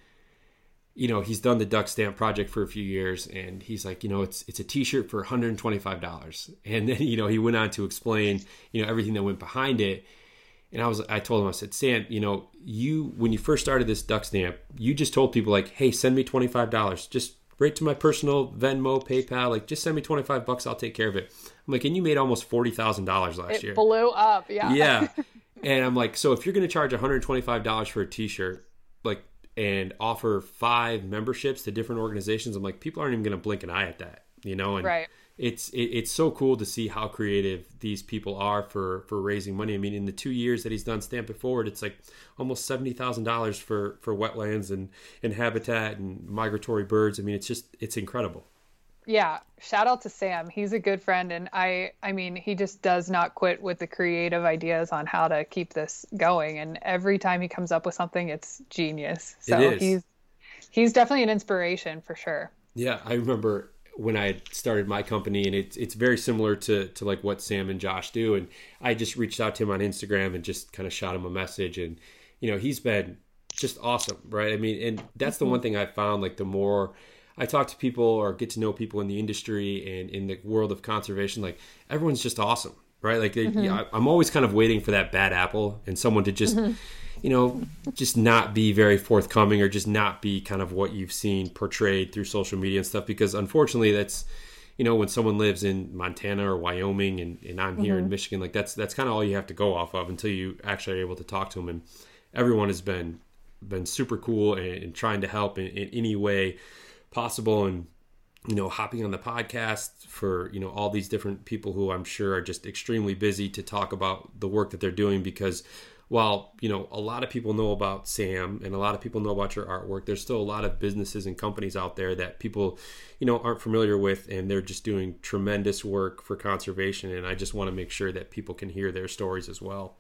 you know, he's done the duck stamp project for a few years, and he's like, you know, it's it's a T-shirt for one hundred twenty-five dollars. And then, you know, he went on to explain, you know, everything that went behind it. And I was, I told him, I said, Sam, you know, you, when you first started this duck stamp, you just told people like, hey, send me twenty-five dollars, just right to my personal Venmo, PayPal, like just send me twenty-five bucks, I'll take care of it. I'm like, and you made almost forty thousand dollars last it year. It blew up, yeah. Yeah. And I'm like, so if you're going to charge one hundred twenty-five dollars for a T-shirt, like, and offer five memberships to different organizations, I'm like, people aren't even going to blink an eye at that, you know? And right. it's it, it's so cool to see how creative these people are for, for raising money. I mean, in the two years that he's done Stamp It Forward, it's like almost seventy thousand dollars for, for wetlands and, and habitat and migratory birds. I mean, it's just, it's incredible. Yeah. Shout out to Sam. He's a good friend. And I, I mean, he just does not quit with the creative ideas on how to keep this going. And every time he comes up with something, it's genius. So it is. he's, he's definitely an inspiration for sure. Yeah. I remember when I started my company, and it's, it's very similar to, to like what Sam and Josh do. And I just reached out to him on Instagram and just kind of shot him a message, and, you know, he's been just awesome. Right. I mean, and that's the one thing I found, like the more I talk to people or get to know people in the industry and in the world of conservation, like everyone's just awesome, right? Like they, mm-hmm. yeah, I'm always kind of waiting for that bad apple and someone to just, mm-hmm. you know, just not be very forthcoming or just not be kind of what you've seen portrayed through social media and stuff. Because unfortunately that's, you know, when someone lives in Montana or Wyoming and, and I'm here mm-hmm. in Michigan, like that's, that's kind of all you have to go off of until you actually are able to talk to them. And everyone has been, been super cool and, and trying to help in, in any way possible, and you know, hopping on the podcast for, you know, all these different people who I'm sure are just extremely busy to talk about the work that they're doing. Because while, you know, a lot of people know about Sam and a lot of people know about your artwork, there's still a lot of businesses and companies out there that people, you know, aren't familiar with, and they're just doing tremendous work for conservation. And I just want to make sure that people can hear their stories as well.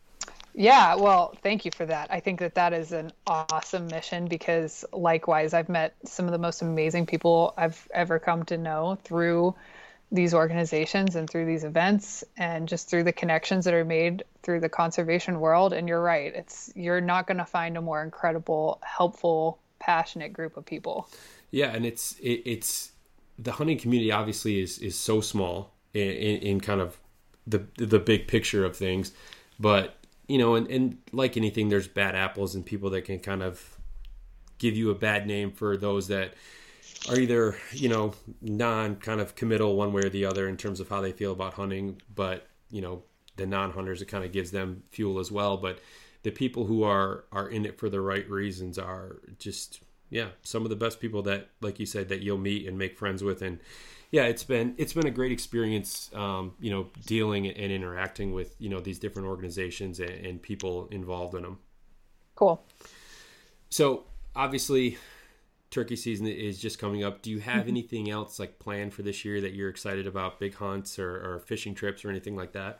Yeah, well, thank you for that. I think that that is an awesome mission, because likewise, I've met some of the most amazing people I've ever come to know through these organizations and through these events, and just through the connections that are made through the conservation world. And you're right. It's, you're not going to find a more incredible, helpful, passionate group of people. Yeah. And it's, it, it's the hunting community obviously is, is so small in, in, in kind of the, the big picture of things, but you know, and, and like anything, there's bad apples and people that can kind of give you a bad name for those that are either, you know, non kind of committal one way or the other in terms of how they feel about hunting. But, you know, the non-hunters, it kind of gives them fuel as well. But the people who are, are in it for the right reasons are just, yeah, some of the best people that, like you said, that you'll meet and make friends with. And yeah, it's been it's been a great experience, um, you know, dealing and interacting with, you know, these different organizations and, and people involved in them. Cool. So obviously, turkey season is just coming up. Do you have mm-hmm. anything else like planned for this year that you're excited about? Big hunts or, or fishing trips or anything like that?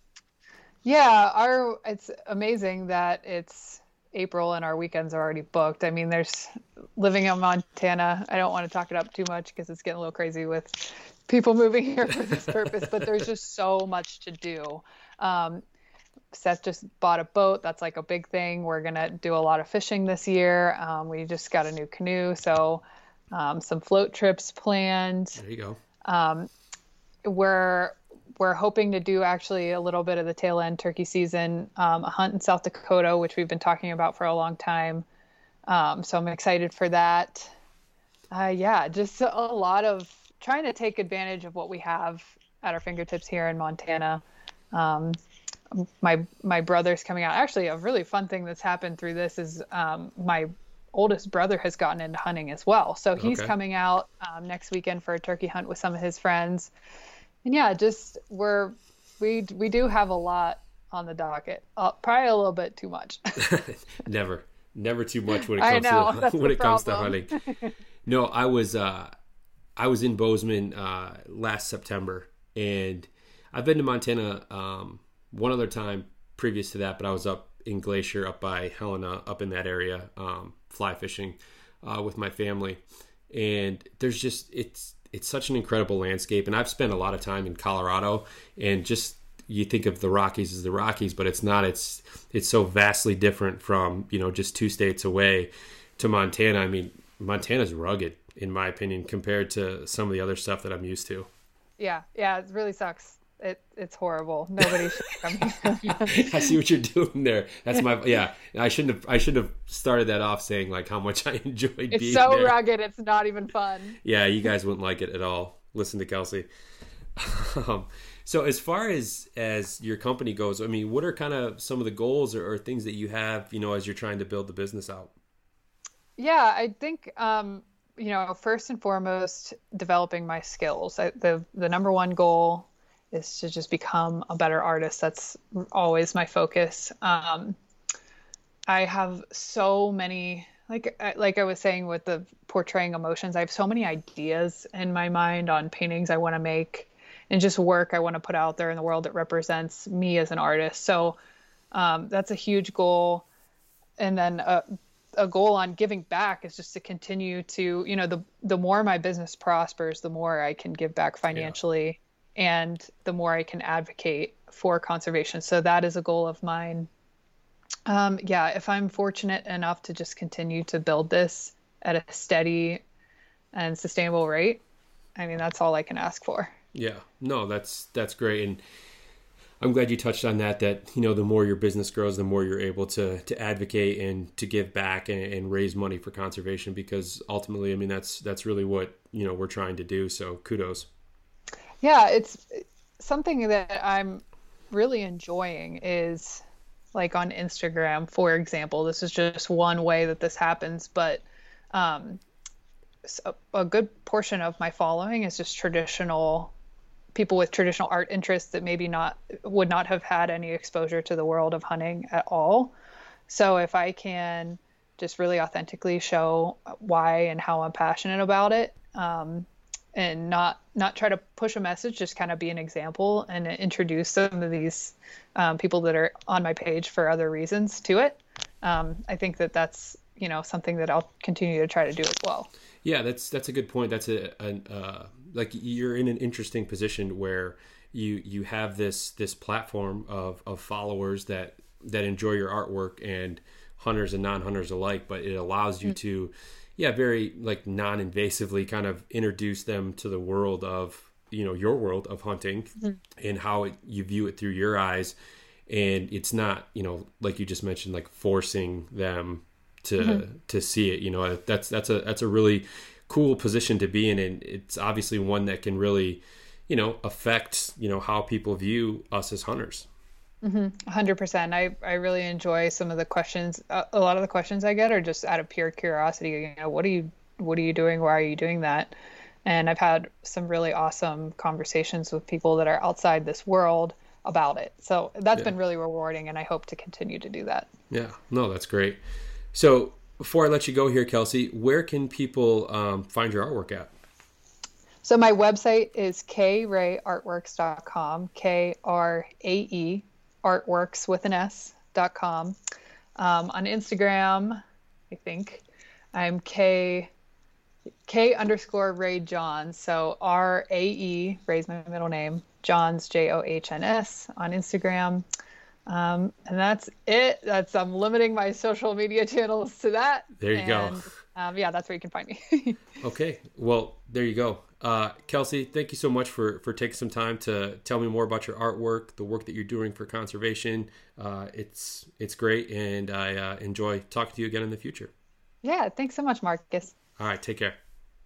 Yeah, our it's amazing that it's April and our weekends are already booked. I mean, there's living in Montana. I don't want to talk it up too much because it's getting a little crazy with people moving here for this purpose, but there's just so much to do. Um, Seth just bought a boat. That's like a big thing. We're going to do a lot of fishing this year. Um, we just got a new canoe. So um, some float trips planned. There you go. Um, we're We're hoping to do actually a little bit of the tail end turkey season, um, a hunt in South Dakota, which we've been talking about for a long time. Um, so I'm excited for that. Uh, yeah, just a lot of trying to take advantage of what we have at our fingertips here in Montana. Um, my my brother's coming out. Actually, a really fun thing that's happened through this is um, my oldest brother has gotten into hunting as well. So he's Okay. coming out um, next weekend for a turkey hunt with some of his friends. And yeah, just we're we we do have a lot on the docket. Uh, probably a little bit too much. never, never too much when it I comes know, to that's when the it comes to problem. hunting. No, I was uh, I was in Bozeman uh, last September, and I've been to Montana um, one other time previous to that, but I was up in Glacier, up by Helena, up in that area, um, fly fishing uh, with my family, and there's just it's. It's such an incredible landscape. And I've spent a lot of time in Colorado, and just you think of the Rockies as the Rockies, but it's not. It's it's so vastly different from, you know, just two states away to Montana. I mean, Montana's rugged, in my opinion, compared to some of the other stuff that I'm used to. Yeah, yeah, it really sucks. It it's horrible. Nobody should come here. I see what you're doing there. That's my yeah. I shouldn't have I should have started that off saying like how much I enjoyed it's being so there. rugged. It's not even fun. Yeah, you guys wouldn't like it at all. Listen to Kelsey. um, so as far as as your company goes, I mean, what are kind of some of the goals or, or things that you have, you know, as you're trying to build the business out? Yeah, I think um, you know, first and foremost, developing my skills. I, the the number one goal is to just become a better artist. That's always my focus. Um, I have so many, like like I was saying with the portraying emotions, I have so many ideas in my mind on paintings I want to make and just work I want to put out there in the world that represents me as an artist. So um, that's a huge goal. And then a, a goal on giving back is just to continue to, you know, the the more my business prospers, the more I can give back financially. Yeah. And the more I can advocate for conservation. So that is a goal of mine. Um, yeah, if I'm fortunate enough to just continue to build this at a steady and sustainable rate, I mean, that's all I can ask for. Yeah, no, that's that's great. And I'm glad you touched on that, that, you know, the more your business grows, the more you're able to to advocate and to give back and, and raise money for conservation, because ultimately, I mean, that's that's really what, you know, we're trying to do. So kudos. Yeah, it's something that I'm really enjoying is like on Instagram, for example. This is just one way that this happens, but um, a, a good portion of my following is just traditional people with traditional art interests that maybe not would not have had any exposure to the world of hunting at all. So if I can just really authentically show why and how I'm passionate about it, um, and not not try to push a message, just kind of be an example and introduce some of these um, people that are on my page for other reasons to it. Um, I think that that's, you know, something that I'll continue to try to do as well. Yeah, that's that's a good point. That's a, a uh, like you're in an interesting position where you you have this this platform of, of followers that that enjoy your artwork, and hunters and non-hunters alike, but it allows you mm-hmm. to yeah, very like non-invasively kind of introduce them to the world of, you know, your world of hunting mm-hmm. and how it, you view it through your eyes. And it's not, you know, like you just mentioned, like forcing them to, mm-hmm. to see it, you know, that's, that's a, that's a really cool position to be in. And it's obviously one that can really, you know, affect, you know, how people view us as hunters. Mm-hmm. one hundred percent. I, I really enjoy some of the questions. Uh, a lot of the questions I get are just out of pure curiosity. You know, what are you, what are you doing? Why are you doing that? And I've had some really awesome conversations with people that are outside this world about it. So that's yeah. been really rewarding, and I hope to continue to do that. Yeah, no, that's great. So before I let you go here, Kelsey, where can people um, find your artwork at? So my website is k ray artworks dot com, K R A E artworks with an S dot com. Um, on Instagram, I think I'm K K underscore Ray Johns. So R A E, Ray's my middle name, Johns, J O H N S on Instagram. Um, and that's it. That's I'm limiting my social media channels to that. There you and, go. Um, yeah, that's where you can find me. Okay. Well, there you go. Uh, Kelsey, thank you so much for, for taking some time to tell me more about your artwork, the work that you're doing for conservation. Uh, it's it's great, and I uh, enjoy talking to you again in the future. Yeah, thanks so much, Marcus. All right, take care.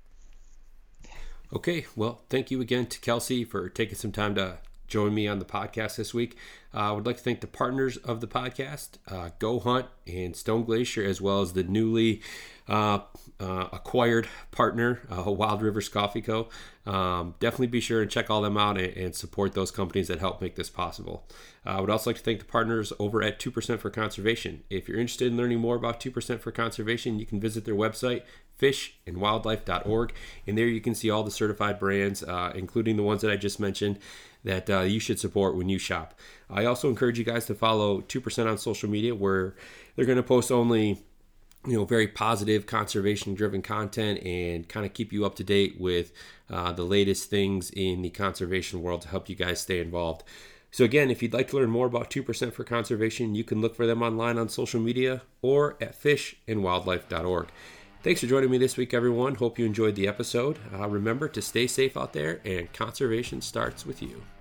Okay, well, thank you again to Kelsey for taking some time to join me on the podcast this week. Uh, I would like to thank the partners of the podcast, uh, Go Hunt and Stone Glacier, as well as the newly uh, uh, acquired partner, uh, Wild Rivers Coffee Co. Um, definitely be sure and check all them out and, and support those companies that help make this possible. Uh, I would also like to thank the partners over at two percent for Conservation. If you're interested in learning more about two percent for Conservation, you can visit their website, fish and wildlife dot org, and there you can see all the certified brands, uh, including the ones that I just mentioned, that uh, you should support when you shop. I also encourage you guys to follow two percent on social media, where they're going to post only, you know, very positive conservation-driven content and kind of keep you up to date with uh, the latest things in the conservation world to help you guys stay involved. So again, if you'd like to learn more about two percent for Conservation, you can look for them online on social media or at fish and wildlife dot org. Thanks for joining me this week, everyone. Hope you enjoyed the episode. Uh, remember to stay safe out there, and conservation starts with you.